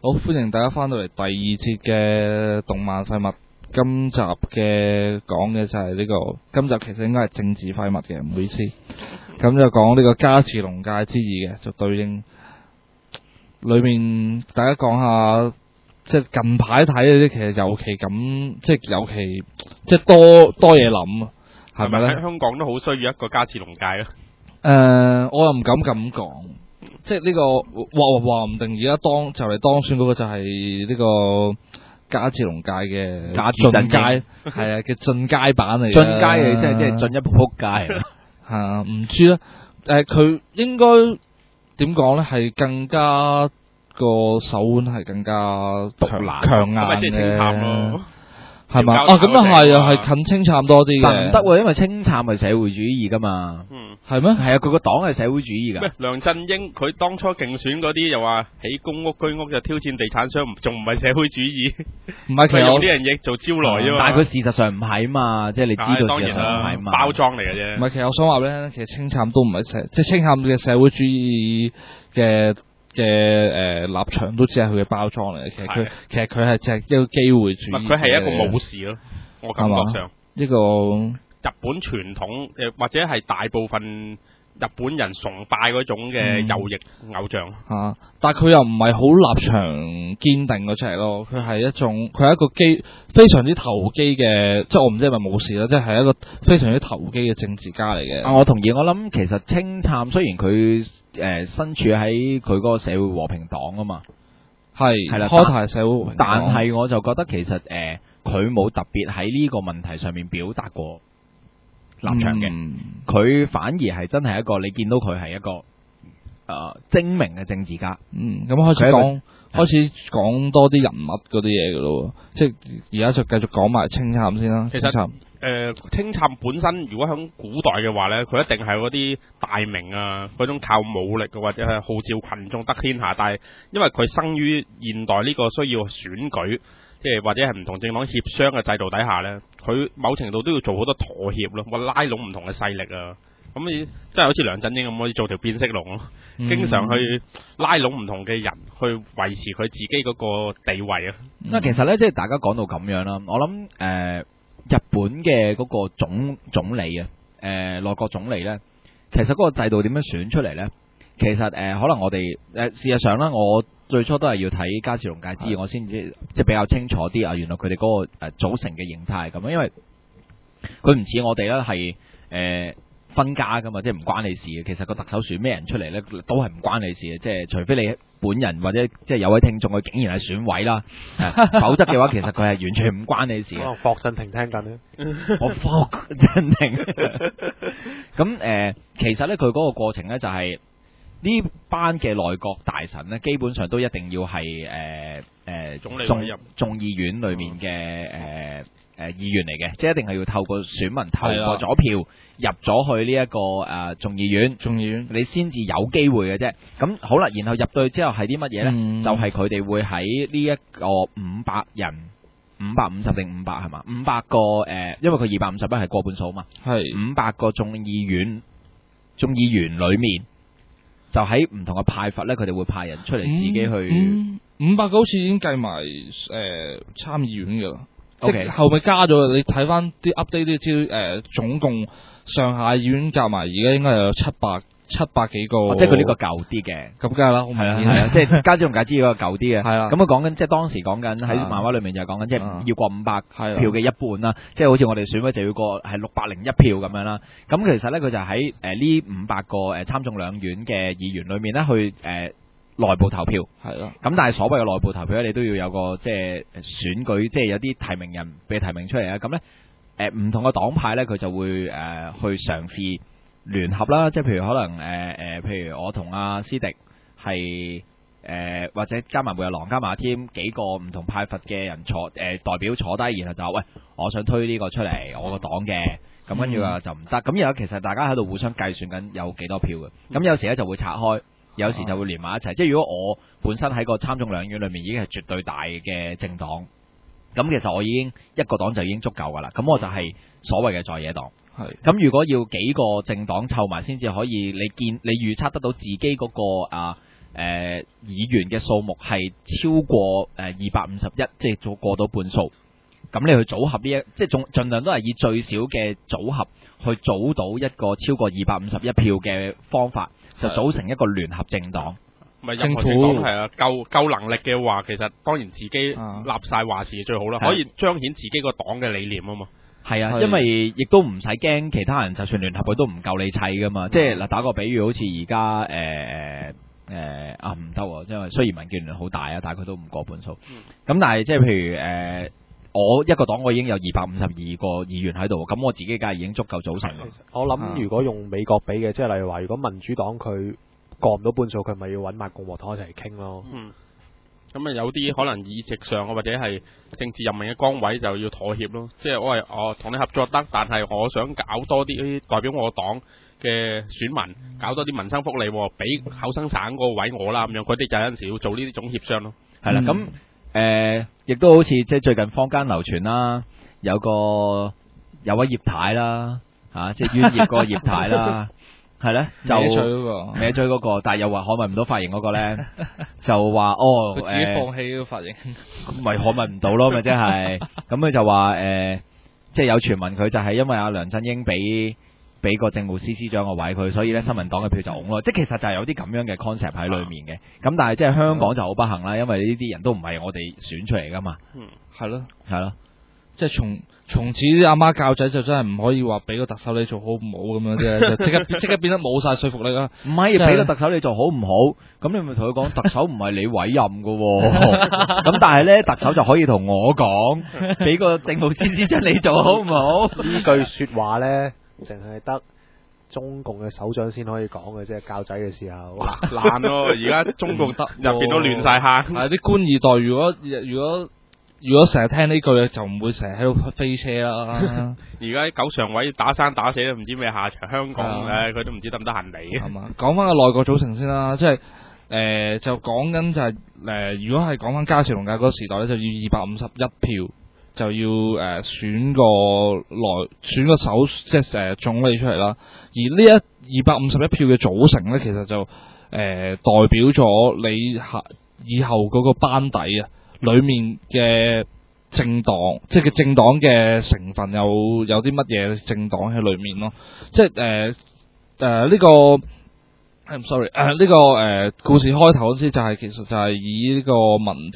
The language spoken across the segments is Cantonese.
好，歡迎大家翻到嚟第二節嘅動漫廢物。今集嘅講嘅就係呢個，今集其實應該係政治廢物嘅，唔好意思。咁就講呢個加持龍界之義嘅，就對應裏面大家講下，即係近排睇嗰啲，其實尤其咁，即係尤其即係多嘢諗啊，係咪咧？ 喺香港都好需要一個加持龍界啊。 我又唔敢咁講。即係呢個話唔定而家就嚟當選嗰個就係呢個加持龍界嘅進階，係啊嘅進階版嚟嘅。 進階嘅即係進一步撲街啊！ 係啊，唔知咧。佢應該點講咧？係更加個手腕係更加強硬嘅。 即係清淡咯。 係嘛？咁啊係啊，係近清淡多啲嘅。 但唔得喎，因為清淡係社會主義噶嘛。係咩？係啊，佢個黨係社會主義噶。 咩？梁振英佢當初競選嗰啲又話起公屋居屋就挑戰地產商，仲唔係社會主義？ 唔係，其實用呢樣嘢做招來啫嘛。 但係佢事實上唔係嘛，即係你知道事實上唔係嘛。 包裝嚟嘅啫。 唔係，其實我想話咧，其實清淡都唔係即係清淡嘅社會主義嘅立場都只係佢嘅包裝嚟嘅。其實佢係只係一個機會主義。 佢係一個武士咯，我感覺上一個。 日本傳統或者係大部分日本人崇拜嗰種嘅右翼偶像。 但係佢又唔係好立場堅定嗰隻咯，佢係一個非常之投機嘅，即係我唔知係咪武士啦，即係一個非常之投機嘅政治家嚟嘅。 我同意，我諗其實清淡雖然佢身處喺佢嗰個社會和平黨啊嘛，係啦， 開頭社會和平黨， 但係我就覺得其實佢冇特別喺呢個問題上面表達過立場嘅，佢反而係真係一個你見到佢係一個精明嘅政治家。 咁開始講多啲人物嗰啲嘢噶咯，即係而家就繼續講埋清淡先啦。 其實清淡本身如果喺古代嘅話呢，佢一定係嗰啲大名啊，嗰種靠武力或者係號召群眾得天下。但係因為佢生於現代呢個需要選舉，即係或者係唔同政黨協商嘅制度底下呢，佢某程度都要做好多妥協咯，或拉攏唔同嘅勢力啊。咁你即係好似梁振英咁，可以做條變色龍咯，經常去拉攏唔同嘅人去維持佢自己嗰個地位啊。 其實呢，即係大家講到咁樣啦，我諗日本嘅嗰個總理啊，內閣總理呢，其實嗰個制度點樣選出嚟呢？其實可能我哋事實上啦，我最初都係要睇加持龍界之義，我先至即係比較清楚啲啊。原來佢哋嗰個組成嘅形態係咁樣，因為佢唔似我哋啦，係分家噶嘛，即係唔關你事嘅。其實個特首選咩人出嚟呢，都係唔關你事嘅，即係除非你本人或者即係有位聽眾佢竟然係選委啦，否則嘅話其實佢係完全唔關你事嘅。 霍震霆聽緊呢， 我霍震霆。咁其實呢，佢嗰個過程呢，就係呢班嘅內閣大臣呢，基本上都一定要係眾議院裏面嘅議員嚟嘅，即係一定係要透過選民投過咗票入咗去呢一個眾議院，你先至有機會嘅啫。咁好啦，然後入到去之後係啲乜嘢呢？就係佢哋會喺呢一個500人，550定500係嘛？500個因為佢251係過半數嘛，係500個眾議員裏面，就喺唔同嘅派閥呢，佢哋會派人出嚟自己去。 500個好似已經計埋參議院噶啦。即係後尾加咗，你睇翻啲 update 啲資料，總共上下議院夾埋，而家應該有700幾個。 即係佢呢個舊啲嘅， 咁梗係啦，好明顯係啊，即係加之同解之嗰個舊啲嘅。係啦， 咁講緊，即係當時講緊喺漫畫裏面就係講緊，即係要過500票嘅一半啦。即係好似我哋選委就要過係601票咁樣啦。咁其實咧，佢就喺呢500個參眾兩院嘅議員裏面咧，去內部投票係咯，咁但係所謂嘅內部投票咧，你都要有個即係選舉，即係有啲提名人被提名出嚟啊。咁咧唔同嘅黨派咧，佢就會去嘗試聯合啦，即係譬如可能譬如我同阿斯迪係或者加埋每日郎加埋添幾個唔同派閥嘅人代表坐低，然後就話喂，我想推呢個出嚟，我個黨嘅，咁跟住話就唔得。咁然後其實大家喺度互相計算緊有幾多票嘅，咁有時咧就會拆開。有時就會連埋一齊，即係如果我本身喺個參眾兩院裏面已經係絕對大嘅政黨，咁其實我已經一個黨就已經足夠噶啦，咁我就係所謂嘅在野黨。係，咁如果要幾個政黨湊埋先至可以，你預測得到自己嗰個議員嘅數目係超過251，即係過到半數。咁你去組合呢即係盡量都係以最少嘅組合去組到一個超過251票嘅方法，就組成一個聯合政黨。 唔係任何政黨係啊，夠能力嘅話，其實當然自己立晒話事最好啦，可以彰顯自己個黨嘅理念啊嘛。 係啊，因為亦都唔使驚其他人，就算聯合佢都唔夠你砌噶嘛。即係嗱，打個比喻，好似而家唔得喎，因為雖然民建聯好大啊，但係佢都唔過半數。咁但係即係譬如我一個黨我已經有252個議員喺度，咁我自己梗係已經足夠組成啦。 我諗如果用美國比嘅，即係例如話，如果民主黨佢過唔到半數，佢咪要揾埋共和黨一齊傾咯。 咁啊有啲可能議席上或者係政治任命嘅崗位就要妥協咯。即係我同你合作得，但係我想搞多啲代表我黨嘅選民，搞多啲民生福利，俾口生省嗰個位我啦咁樣。佢哋就有陣時要做呢啲總協商咯。 係啦，咁。亦都好似即係最近坊間流傳啦，有位葉太啦，即係冤業嗰個葉太啦，係咧就歪嘴嗰個，但係又話可問唔到髮型嗰個咧，就話佢自己放棄個髮型， 咪可問唔到咯，咪即係咁佢就話即係有傳聞佢就係因為阿梁振英俾個政務司司長個位佢，所以咧新民黨嘅票就拱咯，即係其實就係有啲咁樣嘅 concept 喺裏面嘅。咁但係即係香港就好不幸啦，因為呢啲人都唔係我哋選出嚟噶嘛。 係咯， 即係從此啲阿媽教仔就真係唔可以話俾個特首你做好唔好咁樣啫，就即刻變得冇晒說服力啦。 唔係俾個特首你做好唔好，咁你咪同佢講特首唔係你委任噶，咁但係咧特首就可以同我講，俾個政務司司長你做好唔好？ 呢句說話咧。淨係得中共嘅首長先可以講嘅啫，教仔嘅時候難咯。而家中共入邊都亂晒坑。 係啲官二代，如果成日聽呢句嘅，就唔會成日喺度飛車啦。 而家九常委打生打死都唔知咩下場，香港佢都唔知得唔得閒嚟。 係嘛？講翻個內閣組成先啦，即係就講緊就係如果係講翻加持龍介嗰個時代咧，就要251票。就要選個首即係總理出嚟啦，而呢251票嘅組成咧，其實就代表咗你以後嗰個班底啊，裡面嘅政黨，即係嘅政黨嘅成分有啲乜嘢政黨喺裡面咯，即係呢個sorry 呢個故事開頭嗰時就係其實就係以呢個民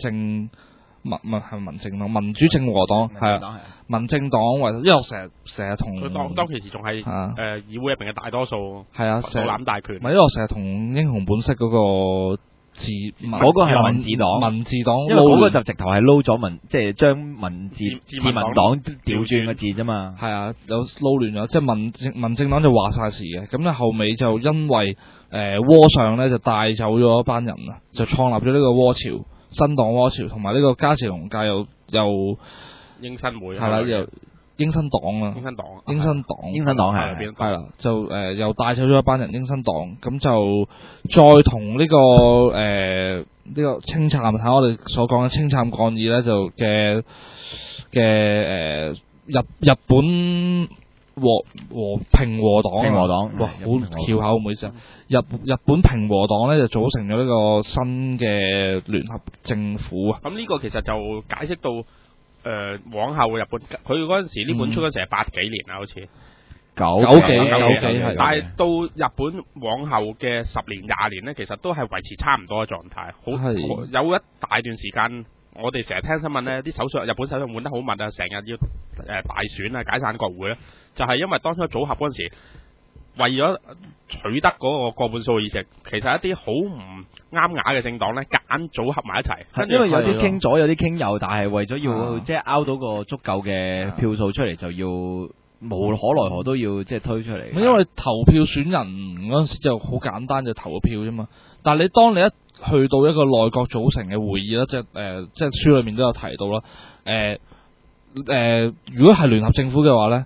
主正和黨係啊，民政黨為，因為我成日同佢當其時仲係議會入邊嘅大多數， 係啊， 手攬大權。 唔係因為我成日同英雄本色嗰個嗰個係民治黨，因為嗰個就直頭係撈咗即係將自民黨調轉個字啫嘛。 係啊，有撈亂咗，即係民政黨就話晒事嘅。咁咧後尾就因為窩上咧就帶走咗一班人啊，就創立咗呢個窩潮。新黨窩潮同埋呢個加持龍介又英新會係啦，又英新黨啊，英新黨係啦，就又帶走咗一班人英新黨，咁就再同呢個清杉睇我哋所講嘅清杉抗議咧，就嘅日本平和黨，哇，好翹口，唔好意思啊！日本平和黨咧就組成咗呢個新嘅聯合政府啊！ 咁呢個其實就解釋到往後嘅日本，佢嗰陣時呢本出嗰時係80幾年啦，好似九幾係， 但係到日本往後嘅10年20年咧，其實都係維持差唔多嘅狀態，有一大段時間。我哋成日聽新聞呢，啲日本首相換得好密啊，成日要大選啊，解散國會咧，就係因為當初組合嗰陣時，為咗取得嗰個過半數議席，其實一啲好唔啱牙嘅政黨呢，夾硬組合埋一齊， 因為有啲傾左，有啲傾右，但係為咗要即係拗到個足夠嘅票數出嚟，就要無可奈何都要即係推出嚟。 因為投票選人嗰陣時就好簡單，就投個票啫嘛。但係當你一去到一個內閣組成嘅會議啦，即係書裏面都有提到啦。如果係聯合政府嘅話咧，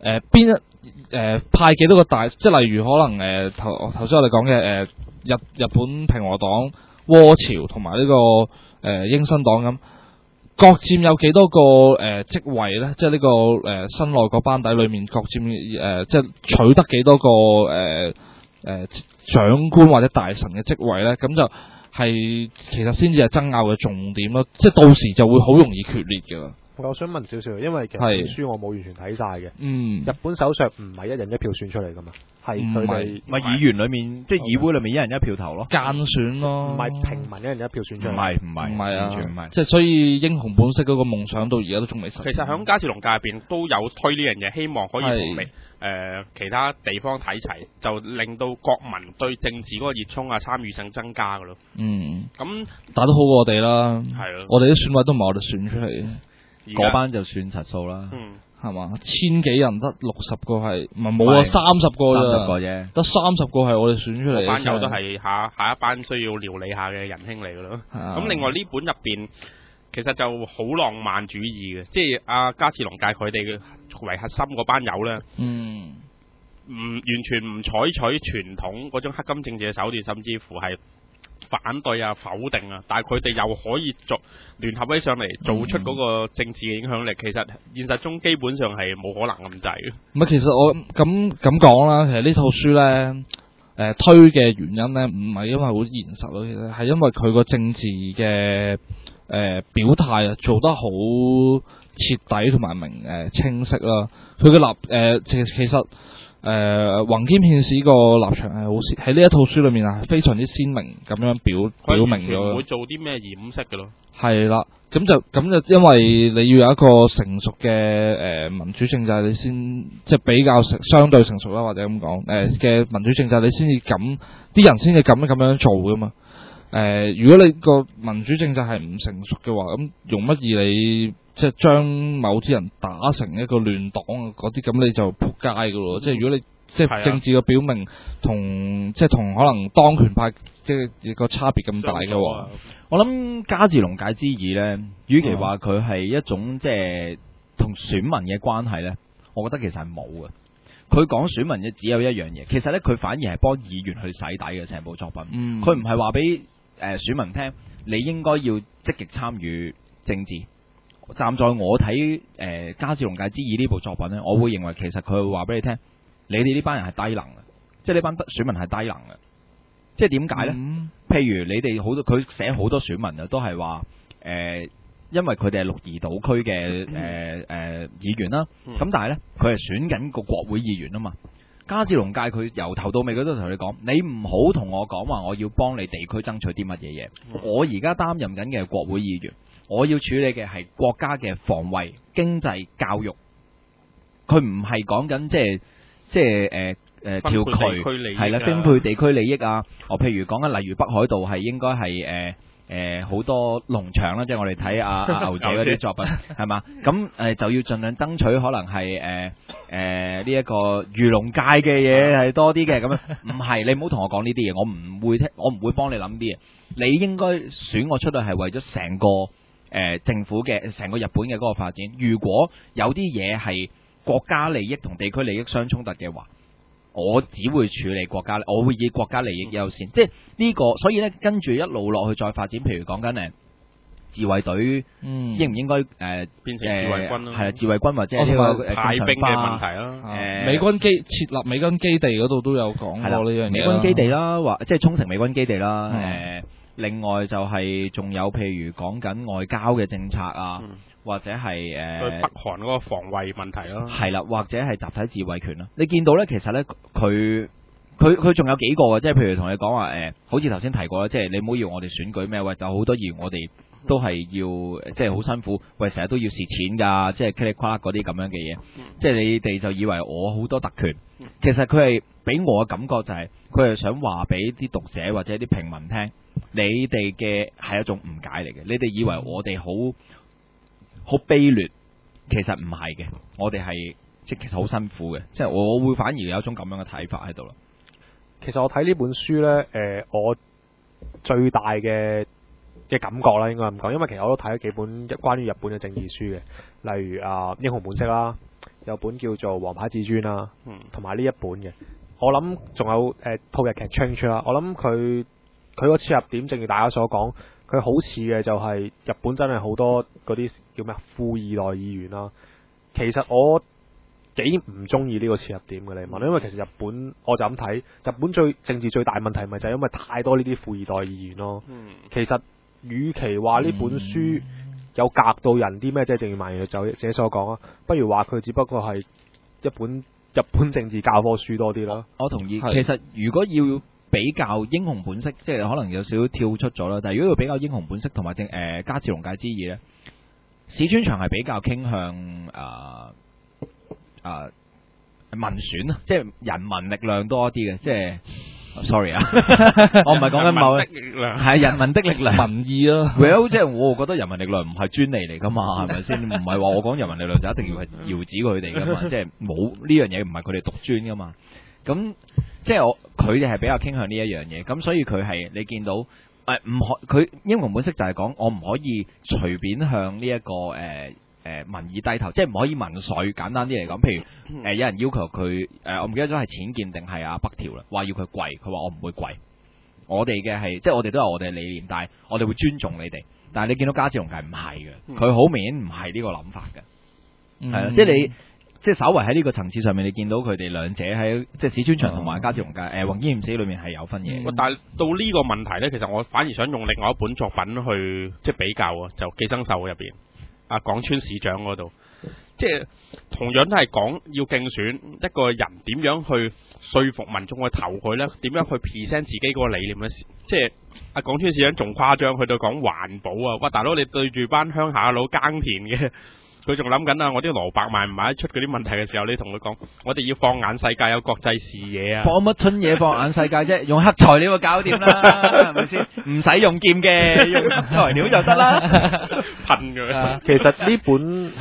派幾多個大，即係例如可能頭先我哋講嘅日本平和黨、窩潮同埋呢個英新黨咁，各佔有幾多個職位咧？即係呢個新內閣班底裏面各佔即係取得幾多個長官或者大臣嘅職位咧？咁就係其實先至係爭拗嘅重點咯，即係到時就會好容易決裂㗎啦。 我想問少少，因為其實本書我冇完全睇晒嘅。日本首相唔係一人一票選出嚟噶嘛，係佢哋咪議員裏面，即係議會裏面一人一票投咯， 間選咯， 唔係平民一人一票選出嚟。 唔係啊， 完全唔係。 即係所以英雄本色嗰個夢想到而家都仲未實現。 其實喺加治龍界入邊都有推呢樣嘢，希望可以同其他地方睇齊，就令到國民對政治嗰個熱衷啊、參與性增加噶咯。咁打得好過我哋啦， 係咯， 我哋啲選委都唔係我哋選出嚟嘅。 嗰班就算實數啦， 係嘛？1000幾人得60個係，唔係冇啊，30個啫，得30個係我哋選出嚟嘅。 班友都係下一班需要料理下嘅仁兄嚟噶咯。咁另外呢本入邊其實就好浪漫主義嘅，即係阿加治龍介佢哋嘅為核心嗰班友咧，完全唔採取傳統嗰種黑金政治嘅手段，甚至乎係反對啊、否定啊，但係佢哋又可以聯合起上嚟，做出嗰個政治嘅影響力。其實現實中基本上係冇可能咁滯嘅。 唔係，其實我咁講啦，其實呢套書咧，推嘅原因咧，唔係因為好現實咯，其實係因為佢個政治嘅表態啊，做得好徹底同埋清晰啦。佢嘅其實。宏基片史個立場係好喺呢一套書裏面係非常之鮮明咁樣表明咗， 唔會做啲咩掩飾嘅咯。 係啦，咁就因為你要有一個成熟嘅民主政制，你先即係比較相對成熟啦，或者咁講嘅民主政制，你先至啲人先至咁樣做噶嘛。如果你個民主政制係唔成熟嘅話，咁容乜易你即係將某啲人打成一個亂黨嗰啲，咁你就撲街噶咯。即係如果你即係政治嘅表明同可能當權派即係個差別咁大嘅話， 我諗加治龍介之議呢，與其話佢係一種即係同選民嘅關係呢，我覺得其實係冇嘅。佢講選民嘅只有一樣嘢，其實呢，佢反而係幫議員去洗底嘅成部作品。佢唔係話俾選民聽，你應該要積極參與政治。站在我睇加治龍介之議呢部作品呢，我會認為其實佢會話俾你聽，你哋呢班人係低能嘅，即係呢班選民係低能嘅。即係點解呢？譬如你哋好多佢寫好多選民啊，都係話因為佢哋係鹿兒島區嘅議員啦。咁但係呢，佢係選緊個國會議員啊嘛。加治龍介佢由頭到尾佢都同你講，你唔好同我講話我要幫你地區爭取啲乜嘢嘢。我而家擔任緊嘅係國會議員。我要處理嘅係國家嘅防衛、經濟、教育，佢唔係講緊即係條渠係啦，分配地區利益啊。譬如講緊例如北海道係應該係好多農場啦，即係我哋睇阿牛姐嗰啲作品係嘛，咁就要盡量爭取可能係呢一個漁農界嘅嘢係多啲嘅咁樣。唔係，你唔好同我講呢啲嘢，我唔會幫你諗啲嘢。你應該選我出去係為咗成個。政府嘅成個日本嘅嗰個發展，如果有啲嘢係國家利益同地區利益相衝突嘅話，我只會處理國家，我會以國家利益優先。即係呢個，所以呢，跟住一路落去再發展，譬如講緊自衛隊應唔應該變成自衛軍咯？ 係啊，自衛軍或者呢個派兵嘅問題啦。 美軍設立美軍基地嗰度都有講過呢樣嘢。 美軍基地啦，或即係沖繩美軍基地啦。另外就係仲有譬如講緊外交嘅政策啊，或者係對北韓嗰個防衛問題咯， 係啦，或者係集體自衛權啦。你見到呢，其實呢，佢仲有幾個嘅，即係譬如同你講話好似頭先提過啦，即係你唔好要我哋選舉咩，喂，就好多議員我哋都係要即係好辛苦，喂，成日都要蝕錢㗎，即係噼里啪啦嗰啲咁樣嘅嘢，即係你哋就以為我好多特權，其實佢係俾我嘅感覺就係佢係想話俾啲讀者或者啲平民聽。你哋嘅係一種誤解嚟嘅，你哋以為我哋好卑劣，其實唔係嘅，我哋係其實好辛苦嘅，即係我會反而有一種咁樣嘅睇法喺度咯。 其實我睇呢本書呢，我最大嘅感覺啦，應該咁講，因為其實我都睇咗幾本關於日本嘅政治書嘅，例如英雄本色啦，有本叫做《王牌至尊》啦，同埋呢一本嘅，我諗仲有套日劇 Change 啦，我諗佢個切入點，正如大家所講，佢好似嘅就係日本真係好多嗰啲叫咩富二代議員啦。其實我幾唔中意呢個切入點嘅。你問，因為其實日本我就咁睇，日本政治最大問題咪就係因為太多呢啲富二代議員咯。其實與其話呢本書有革到人啲咩，即係正如萬源就自己所講啊，不如話佢只不過係一本日本政治教科書多啲咯。 我同意。其實如果要比較英雄本色，即係可能有少少跳出咗啦。但係如果要比較英雄本色同埋加治龍介之義咧，史川翔係比較傾向民選啊，即係人民力量多啲嘅，即係。sorry 啊，我唔係講緊某係人民的力量民意咯。 Well， 即係我覺得人民力量唔係專利嚟噶嘛，係咪先？唔係話我講人民力量就一定要係遙指佢哋噶嘛，即係冇呢樣嘢唔係佢哋獨尊噶嘛。咁即係佢哋係比較傾向呢一樣嘢，咁所以佢係你見到唔可佢英雄本色就係講我唔可以隨便向呢一個民意低頭，即係唔可以民粹。簡單啲嚟講，譬如有人要求佢我唔記得咗係淺見定係北條啦，話要佢跪，佢話我唔會跪。我哋嘅係即係我哋都有我哋嘅理念，但係我哋會尊重你哋。但係你見到加治龍介唔係嘅，佢好明顯唔係呢個諗法嘅，係啦，即係你即係稍為喺呢個層次上面，你見到佢哋兩者喺即係史川翔同埋加治龍介宏基驗死裏面係有分嘢。 但係到呢個問題咧，其實我反而想用另外一本作品去即係比較啊，就寄生獸入邊。廣川市長嗰度，即係同樣都係講要競選一個人點樣去說服民眾去投佢呢？點樣去 present 自己嗰個理念呢？即係廣川市長仲誇張，去到講環保啊！哇，大佬你對住班鄉下佬耕田嘅，佢仲諗緊啊！我啲蘿蔔賣唔賣得出嗰啲問題嘅時候，你同佢講，我哋要放眼世界，有國際視野啊！ 放乜春嘢放眼世界啫？用黑材料就搞掂啦，係咪先？唔使用劍嘅，用黑材料就得啦。 噴佢。 其實呢本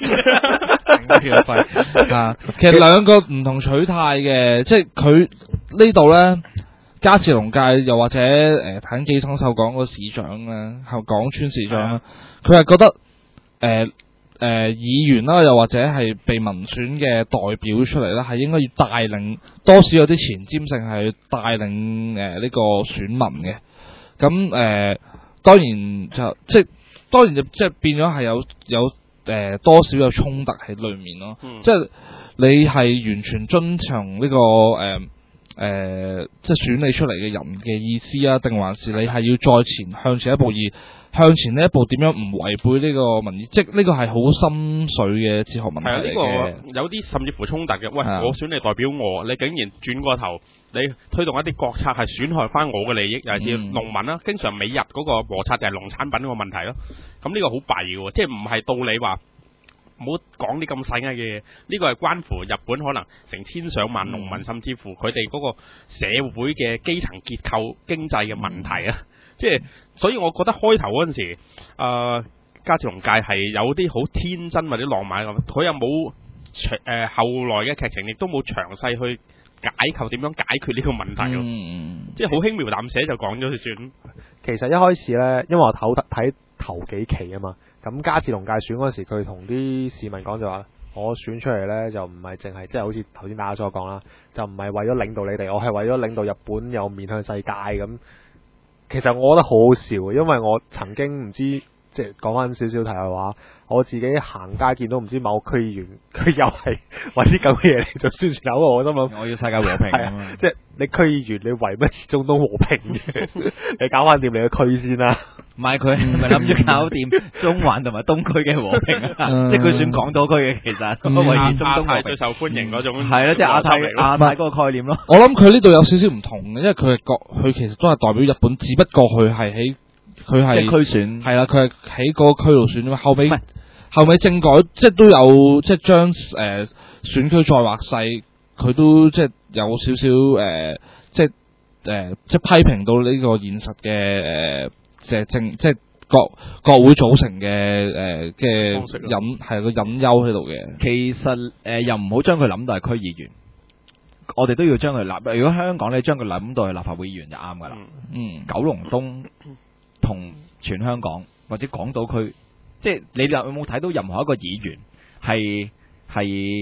其實兩個唔同取態嘅，即係佢呢度咧，加治龍介又或者睇寄生獸講個市長咧，係廣川市長啦，佢係覺得議員啦，又或者係被民選嘅代表出嚟啦，係應該要帶領多少有啲前瞻性，係帶領呢個選民嘅。咁當然就即係變咗係有多少有衝突喺裏面咯。即係你係完全遵從呢個即係選你出嚟嘅人嘅意思啊，定還是你係要再向前一步，而向前呢一步點樣唔違背呢個民意？即係呢個係好心水嘅哲學問題嚟嘅。 呢個有啲甚至乎衝突嘅。喂，我選你代表我，你竟然轉過頭，你推動一啲國策係損害翻我嘅利益，尤其是農民啦。經常美日嗰個摩擦就係農產品個問題咯。咁呢個好弊嘅，即係唔係到你話唔好講啲咁細嘅嘢。呢個係關乎日本可能成千上萬農民，甚至乎佢哋嗰個社會嘅基層結構經濟嘅問題啊。即係，所以我覺得開頭嗰陣時，加治龍介係有啲好天真或者浪漫咁，佢又冇後來嘅劇情，亦都冇詳細去解構點樣解決呢個問題咯。即係好輕描淡寫就講咗就算。 其實一開始呢，因為我睇頭幾期啊嘛，咁加治龍介選嗰陣時，佢同啲市民講就話：我選出嚟呢，就唔係淨係即係好似頭先大家所講啦，就唔係為咗領導你哋，我係為咗領導日本又面向世界咁。其實我覺得好好笑，因為我曾經唔知，即係講翻少少題外話，我自己行街見到唔知某區議員，佢又係為啲咁嘅嘢嚟做宣傳口號，我心諗我要世界和平啊嘛！ 即係你區議員，你為乜始終都和平嘅？你搞翻掂你個區先啦。 唔係佢唔係諗住搞掂中環同埋東區嘅和平啊！即係佢算港島區嘅，其實咁為咗中東和平最受歡迎嗰種係啦，即係亞太嗰個概念咯。 我諗佢呢度有少少唔同嘅，因為佢其實都係代表日本，只不過佢係區選係啦，佢係喺嗰個區度選啊嘛。後尾政改即係都有即係將選區再劃細，佢都即係有少少即係批評到呢個現實嘅即係國會組成嘅係個隱憂喺度嘅。 其實又唔好將佢諗到係區議員，我哋都要將佢如果香港你將佢諗到係立法會議員就啱噶啦。九龍東同全香港或者港島區，即係你有冇睇到任何一個議員係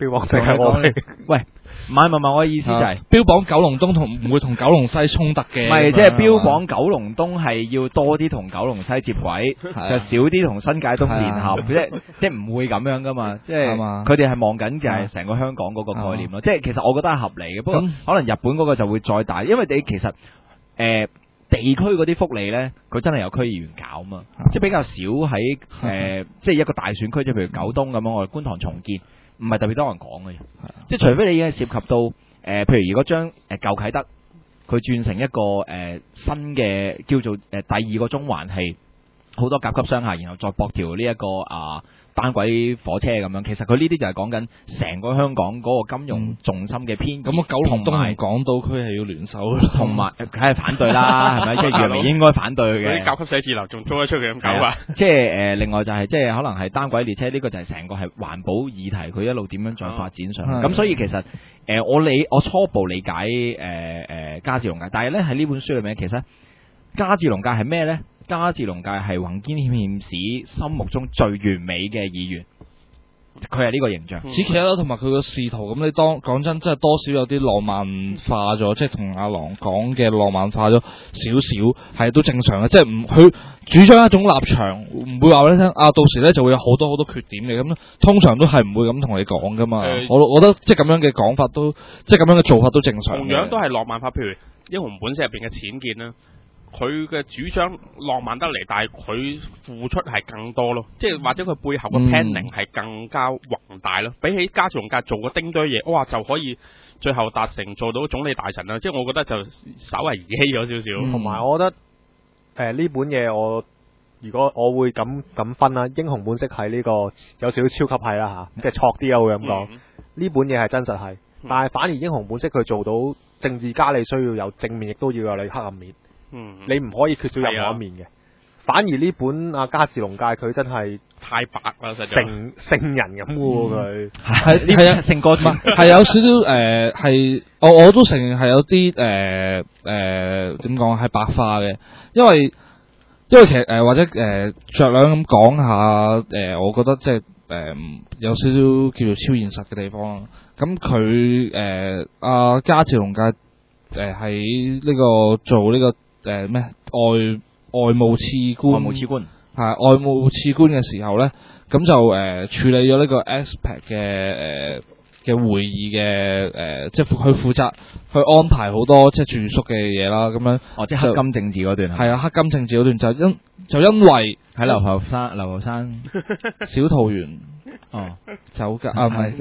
標榜世界和平。 喂，唔係，我嘅意思就係標榜九龍東同唔會同九龍西衝突嘅。 唔係，即係標榜九龍東係要多啲同九龍西接軌，就少啲同新界東聯合，即係唔會咁樣噶嘛。即係佢哋係望緊就係成個香港嗰個概念咯。即係其實我覺得係合理嘅，不過可能日本嗰個就會再大，因為你其實地區嗰啲福利咧，佢真係有區議員搞嘛，即係比較少喺即係一個大選區，即係譬如九東咁樣，我哋觀塘重建，唔係特別多人講嘅，即係除非你已經涉及到譬如如果將舊啟德佢轉成一個新嘅叫做第二個中環係好多甲級商廈，然後再駁條呢一個單軌火車咁樣，其實佢呢啲就係講緊成個香港嗰個金融重心嘅偏移。咁九龍東同港島區係要聯手， 同埋梗係反對啦，係咪？即係原來應該反對嘅。 嗰啲甲級寫字樓仲租得出去咁搞啊！ 即係另外就係即係可能係單軌列車呢個就係成個係環保議題，佢一路點樣再發展上去。咁所以其實我初步理解加治龍介，但係咧喺呢本書裏面其實加治龍介係咩咧？加治龍介係宏堅憲史心目中最完美嘅議員，佢係呢個形象。 此其一啦，同埋佢個仕途咁，你講真，真係多少有啲浪漫化咗，即係同阿郎講嘅浪漫化咗少少，係都正常嘅。即係唔佢主張一種立場，唔會話俾你聽到時咧就會有好多缺點嘅。咁通常都係唔會咁同你講噶嘛。我覺得即係咁樣嘅講法都，即係咁樣嘅做法都正常。 同樣都係浪漫化，譬如《英雄本色》入邊嘅淺見啦。佢嘅主張浪漫得嚟，但係佢付出係更多咯，即係或者佢背後嘅 planning 係更加宏大咯。比起加治龍介做個丁堆嘢，哇就可以最後達成做到總理大臣啦。即係我覺得就稍為兒戲咗少少。 同埋我覺得呢本嘢如果我會咁分啦，《英雄本色》係呢個有少少超級係啦嚇，即係錯啲啊會咁講。呢本嘢係真實係，但係反而《英雄本色》佢做到政治家你需要有正面，亦都要有你黑暗面。你唔可以缺少任何一面嘅。反而呢本加治龍介佢真係太白啦，實在聖人咁嘅喎佢。 係啊，聖歌係有少少係我都承認係有啲點講係白化嘅，因為其實或者酌量咁講下我覺得即係有少少叫做超現實嘅地方。咁佢加治龍介喺呢個做呢個。咩外務次官係外務次官嘅時候咧，咁就處理咗呢個 ASPEC 嘅會議嘅即係佢負責去安排好多即係住宿嘅嘢啦，咁樣即係黑金政治嗰段係啊，黑金政治嗰段就因為喺流浮山小桃園酒家唔係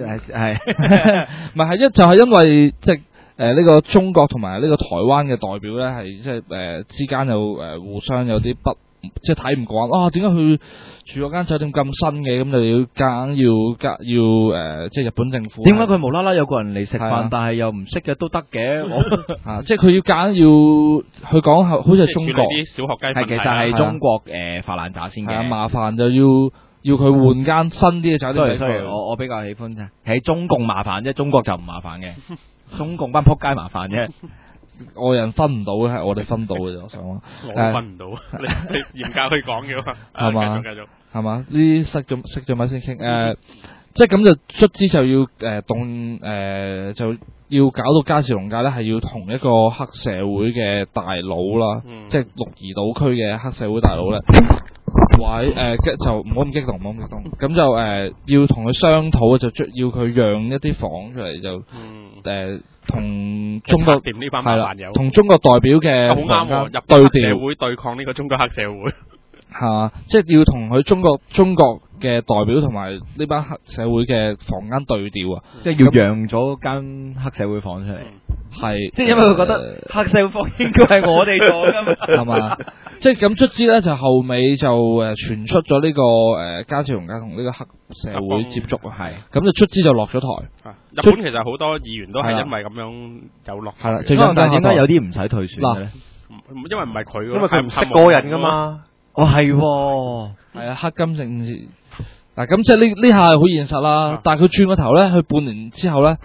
就係因為即係。呢個中國同埋呢個台灣嘅代表咧，係即係之間有互相有啲即係睇唔慣點解佢住嗰間酒店咁新嘅，咁就要夾硬即係日本政府。 點解佢無啦啦有個人嚟食飯，但係又唔識嘅都得嘅？ 即係佢要夾硬要去講好似係中國啲小學雞係其實係中國發爛渣先嘅。 麻煩就要佢換間新啲嘅酒店俾佢。 我比較喜歡啫，喺中共麻煩啫，中國就唔麻煩嘅。中共班撲街麻煩啫， 外人分唔到嘅，係我哋分到嘅啫。我想話， 我分唔到，你嚴格去講嘅嘛， 係嘛？ 繼續係嘛？呢啲識咗咪先傾？即係咁就卒之就要就要搞到加治龍介咧，係要同一個黑社會嘅大佬啦，即係鹿兒島區嘅黑社會大佬咧。就唔好咁激動，咁就要同佢商討，就要佢讓一啲房出嚟，就同中國係啦，同中國代表嘅房間對調， 社會對抗呢個中國黑社會係嘛，即係要同佢中國嘅代表同埋呢班黑社會嘅房間對調啊， 即係要讓咗間黑社會房出嚟。 係， 即係因為佢覺得黑社會房應該係我哋做噶嘛， 係嘛？即係咁卒之咧，就後尾就傳出咗呢個加治龍介同呢個黑社會接觸啊，係，咁就卒之就落咗台。 日本其實好多議員都係因為咁樣就落台。 係啦， 但係點解有啲唔使退選嘅咧？ 因為唔係佢， 因為佢唔識個人噶嘛。 係啊，黑金政治。嗱，咁即係呢下係好現實啦。但係佢轉個頭咧，佢半年之後咧。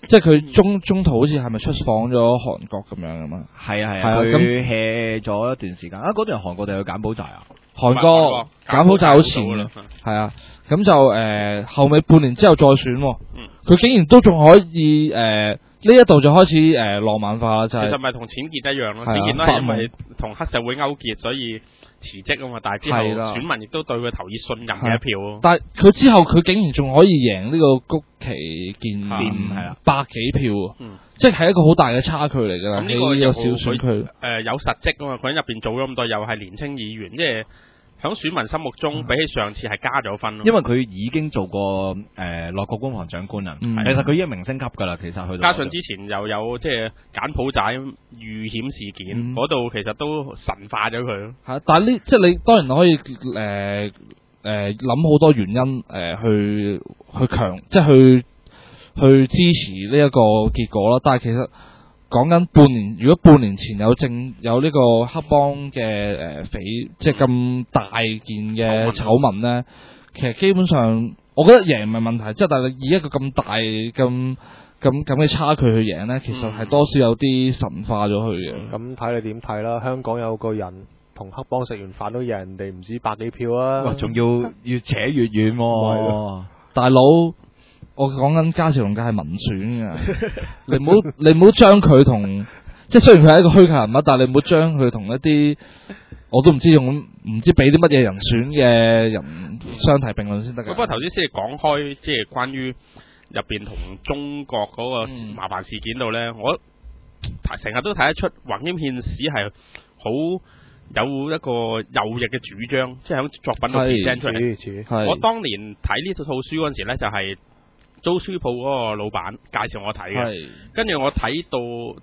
即係佢中途好似係咪出訪咗韓國咁樣噶嘛？ 係啊，佢 hea 咗一段時間啊！嗰段韓國定去柬埔寨啊？ 韓國柬埔寨好前啦，係啊，咁就後尾半年之後再選，佢竟然都仲可以呢一度就開始浪漫化啦，就係其實咪同淺見一樣咯，淺見都係因為同黑社會勾結，所以辭職啊嘛，但係之後選民亦都對佢投以信任嘅一票咯。 但係佢之後佢竟然仲可以贏呢個谷崎健係百幾票，即係一個好大嘅差距嚟㗎啦。 咁呢個有小選區有實績啊嘛，佢喺入邊做咗咁多，又係年青議員，即係喺選民心目中比起上次係加咗分咯。 因為佢已經做過內閣官房長官啦，其實佢已經明星級㗎啦。其實去到加上之前又有即係柬埔寨遇險事件，嗰度其實都神化咗佢咯。 係，但係即係你當然可以諗好多原因去強，即係去支持呢一個結果啦。但係其實講緊半年，如果半年前有呢個黑幫嘅即係咁大件嘅醜聞咧，其實基本上我覺得贏唔係問題，即係但係以一個咁大咁嘅差距去贏咧，其實係多少有啲神化咗佢嘅。 咁睇你點睇啦？香港有個人同黑幫食完飯都贏人哋唔知百幾票啊！ 哇，仲要越扯越遠喎， 大佬。我講緊加持龍介係民選嘅，你唔好將佢同，即係雖然佢係一個虛構人物，但係你唔好將佢同一啲我都唔知俾啲乜嘢人選嘅人相提並論先得㗎。 不過頭先先講開，即係關於入邊同中國嗰個麻煩事件度咧，我成日都睇得出宏謙憲史係好有一個右翼嘅主張，即係喺作品度 present 出嚟。我當年睇呢套書嗰陣時咧，就係租書鋪嗰個老闆介紹我睇嘅，跟住我睇到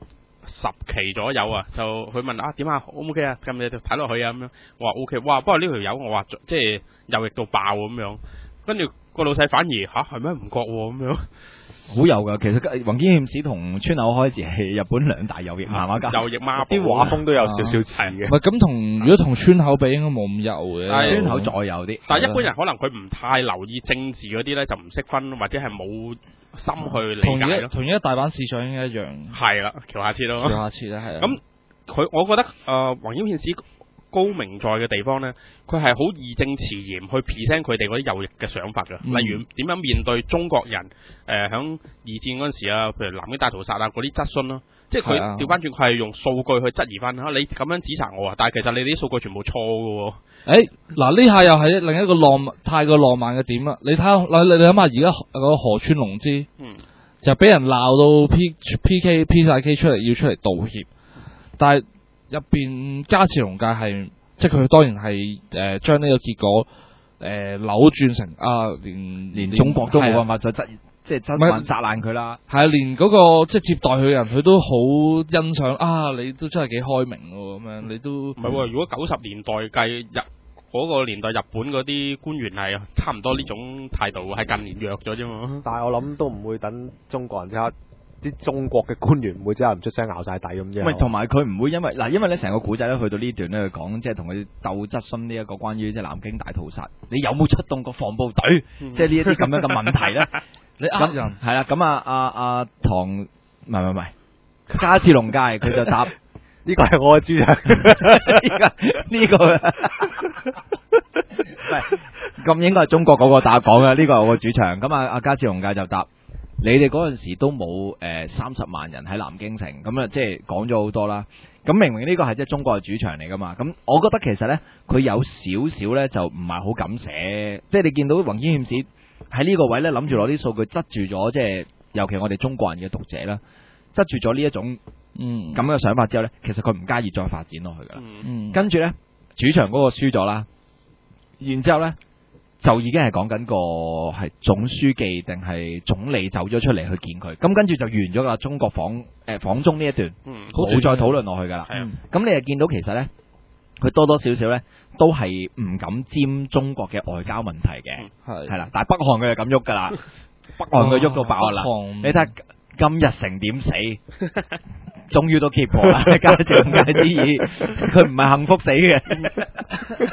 10期左右啊，就佢問點啊 O 唔 OK 啊，咁你睇落去啊咁樣，我話 OK， 哇！不過呢條友我話即係右翼到爆咁樣，跟住個老細反而係咩唔覺喎咁樣。 好有噶，其實宏謙憲史同村口開始係日本兩大右翼漫畫家， 右翼孖啲畫風都有少少似嘅。 唔係咁如果同村口比，應該冇咁右嘅。 村口再右啲， 但係一般人可能佢唔太留意政治嗰啲咧，就唔識分或者係冇心去理解咯。 同一大阪市長應該一樣。係啦，橋下徹咯。 橋下徹咧係。 咁我覺得宏謙憲史高明在嘅地方呢，佢係好義正辭嚴去 present 佢哋嗰啲右翼嘅想法㗎。例如點樣面對中國人響二戰嗰陣時啊，譬如南京大屠殺啊嗰啲質詢咯，即係佢調翻轉佢係用數據去質疑翻嚇你咁樣指責我啊，但係其實你哋啲數據全部錯㗎喎。 嗱呢下又係另一個太過浪漫嘅點啦。你睇下你諗下而家個河村隆之，就俾人鬧到 P 晒 K 出嚟要出嚟道歉，但係入邊加持龍介係，即係佢當然係將呢個結果扭轉成連中國都冇辦法再責難佢啦。 係啊，連嗰個即係接待佢嘅人，佢都好欣賞你都真係幾開明喎咁樣，你都唔係喎。如果90年代計嗰個年代日本嗰啲官員係差唔多呢種態度，係近年弱咗啫嘛。 但係我諗都唔會等中國人即刻。啲中國嘅官員唔會即刻唔出聲咬晒底咁啫。 唔係，同埋佢唔會因為咧成個古仔咧去到呢段咧，佢講即係同佢鬥質詢呢一個關於即係南京大屠殺，你有冇出動過防暴隊？即係呢一啲咁樣嘅問題咧， 你呃人係啦。咁阿唐唔係加持龍介佢就答呢個係我嘅主場， 呢個咁應該係中國嗰個答講嘅，呢個係我嘅主場。咁阿加持龍介就答。你哋嗰陣時都冇30萬人喺南京城，咁啊即係講咗好多啦。咁明明呢個係即係中國嘅主場嚟噶嘛，咁我覺得其實呢，佢有少少呢就唔係好敢寫，即係你見到宏謙憲史喺呢個位呢，諗住攞啲數據質住咗，即係尤其我哋中國人嘅讀者啦，質住咗呢一種咁嘅想法之後呢，其實佢唔介意再發展落去噶啦。跟住呢，主場嗰個輸咗啦，然之後呢。就已經係講緊個係總書記定係總理走咗出嚟去見佢，咁跟住就完咗啦。中國訪中呢一段，冇再討論落去噶啦。咁你又見到其實呢，佢多多少少呢都係唔敢沾中國嘅外交問題嘅，係啦。但係北韓佢就咁喐噶啦，北韓佢喐到爆啦。你睇下金日成點死，終於都揭破啦。加持龍介之意，佢唔係幸福死嘅。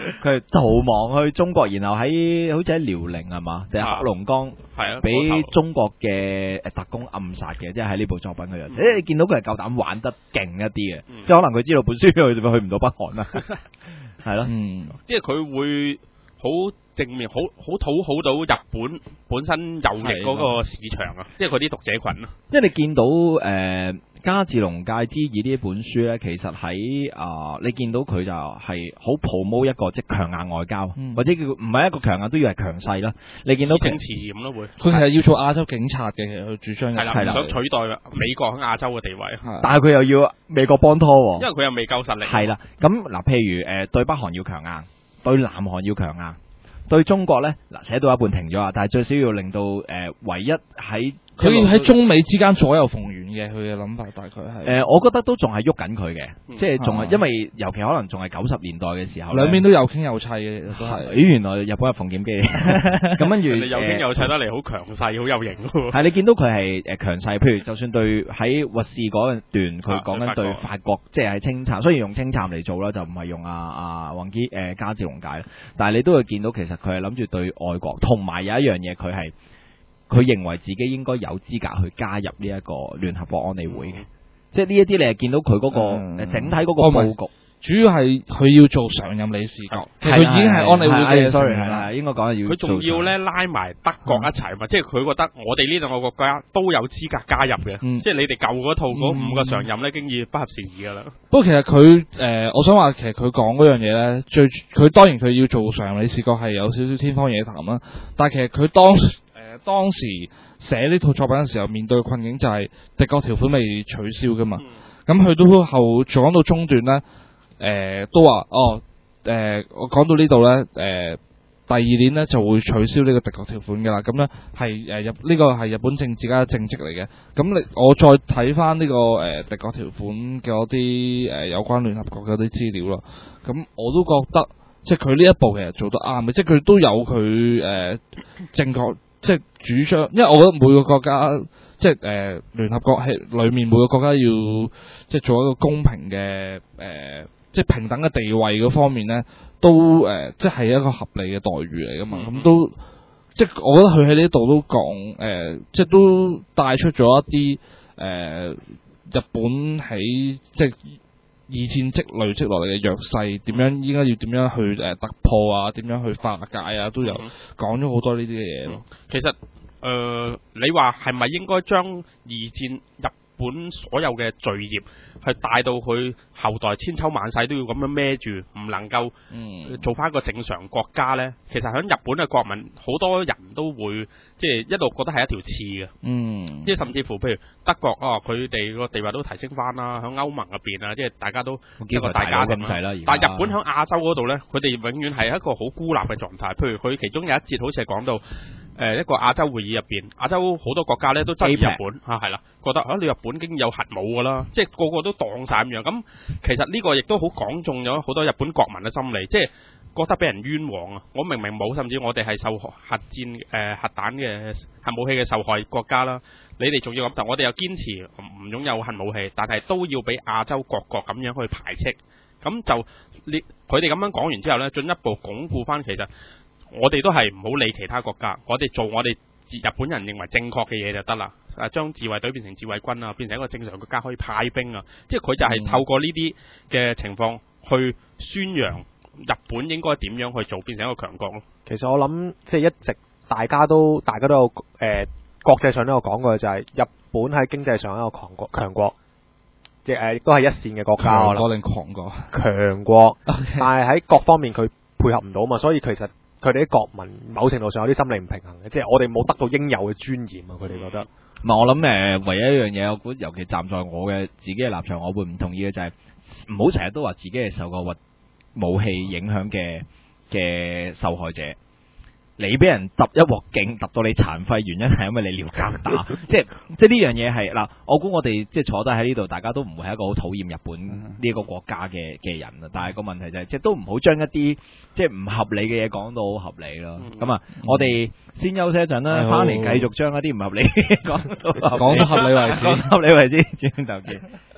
佢係逃亡去中國，然後好似喺遼寧係嘛，定係黑龍江， 係啊， 俾中國嘅特工暗殺嘅，即係喺呢部作品嗰度。你見到佢係夠膽玩得勁一啲嘅，即係可能佢知道本書去唔到北韓啦，係咯， 即係佢會好正面，好討好到日本本身右翼嗰個市場啊，即係佢啲讀者群啊。 即係你見到加治龍介之二呢一本書咧，其實喺你見到佢就係好 promote 一個即係強硬外交，或者叫唔係一個強硬都要係強勢啦。你見到政治嚴咯會， 佢其實要做亞洲警察嘅，其實佢主張係啦，想取代美國喺亞洲嘅地位， 但係佢又要美國幫拖喎， 因為佢又未夠實力。 係啦，咁嗱，譬如對北韓要強硬，對南韓要強硬。對中國咧，嗱寫到一半停咗啊！但係最少要令到唯一喺佢要喺中美之間左右逢源嘅，佢嘅諗法大概係我覺得都仲係喐緊佢嘅，即係仲係因為尤其可能仲係90年代嘅時候， 兩邊都有傾有砌嘅，其實都係。 原來日本有馮檢基，咁跟住有傾有砌得嚟，好強勢，好有型。 係你見到佢係強勢，譬如就算對喺核試嗰段，佢講緊對法國，即係清談，雖然用清談嚟做啦，就唔係用宏基加治龍介啦，但係你都會見到其實佢係諗住對外國，同埋有一樣嘢佢認為自己應該有資格去加入呢一個聯合國安理會嘅，即係呢一啲你係見到佢嗰個整體嗰個佈局， 主要係佢要做常任理事國，其實佢已經係安理會嘅 ，sorry 係啦，應該講要。 佢仲要咧拉埋德國一齊嘛，即係佢覺得我哋呢兩個國家都有資格加入嘅，即係你哋舊嗰套嗰5個常任咧，經已不合時宜噶啦。 不過其實佢我想話其實佢講嗰樣嘢咧，佢當然佢要做常任理事國係有少少天方夜譚啦，但係其實佢當時寫呢套作品嘅時候，面對嘅困境就係敵國條款未取消噶嘛。咁佢都講到中段咧，都話我講到呢度咧，第2年咧就會取消呢個敵國條款噶啦。咁咧係呢個係日本政治家嘅政績嚟嘅。咁我再睇翻呢個敵國條款嘅嗰啲有關聯合國嘅啲資料咯。咁我都覺得即係佢呢一步其實做得啱嘅，即係佢都有佢正確。即係主張，因為我覺得每個國家，即係聯合國係裏面每個國家要即係做一個公平嘅即係平等嘅地位嗰方面咧，都即係一個合理嘅待遇嚟噶嘛。咁都即係我覺得佢喺呢度都講即係都帶出咗一啲日本喺即係二戰累積落嚟嘅弱勢，點樣應該要點樣去突破啊？點樣去化解啊？都有講咗好多呢啲嘅嘢咯。 其實你話係咪應該將二戰日本所有嘅罪孽去帶到佢後代千秋萬世都要咁樣孭住，唔能夠做翻一個正常國家呢？其實喺日本嘅國民好多人都會即係一路覺得係一條刺嘅，即係甚至乎譬如德國佢哋個地位都提升翻啦，喺歐盟入邊啊，即係大家都一個大家庭啦。但係日本喺亞洲嗰度呢，佢哋永遠係一個好孤立嘅狀態。譬如佢其中有一節好似係講到一個亞洲會議入邊，亞洲好多國家呢都質疑日本係啦，覺得你日本竟然有核武噶啦，即係個個都當晒咁樣。咁其實呢個亦都好講中咗好多日本國民嘅心理，即係覺得俾人冤枉啊！我明明冇，甚至我哋係受核戰核彈嘅核武器嘅受害國家啦，你哋仲要咁，但我哋又堅持唔擁有核武器，但係都要俾亞洲各國咁樣去排斥。咁就佢哋咁樣講完之後呢，進一步鞏固翻，其實我哋都係唔好理其他國家，我哋做我哋日本人認為正確嘅嘢就得啦。將自衛隊變成自衛軍啊，變成一個正常國家可以派兵啊，即係佢就係透過呢啲嘅情況去宣揚日本應該點樣去做，變成一個強國咯。 其實我諗即係一直大家都有國際上都有講過，就係日本喺經濟上一個強國，即係都係一線嘅國家。 強國定狂國？強國，但係喺各方面佢配合唔到嘛，所以其實佢哋啲國民某程度上有啲心理唔平衡嘅，即係我哋冇得到應有嘅尊嚴啊！佢哋覺得。 唔係我諗唯一一樣嘢，我估尤其站在我嘅自己嘅立場，我會唔同意嘅就係唔好成日都話自己係受過武器影響嘅受害者。你俾人揼一鑊勁揼到你殘廢，原因係因為你撩交打，即係呢樣嘢係嗱，我估我哋即係坐低喺呢度，大家都唔會係一個好討厭日本呢一個國家嘅人啊。但係個問題就係，即係都唔好將一啲即係唔合理嘅嘢講到好合理咯。咁我哋先休息一陣啦，翻嚟繼續將一啲唔合理講到合理為止，轉頭見。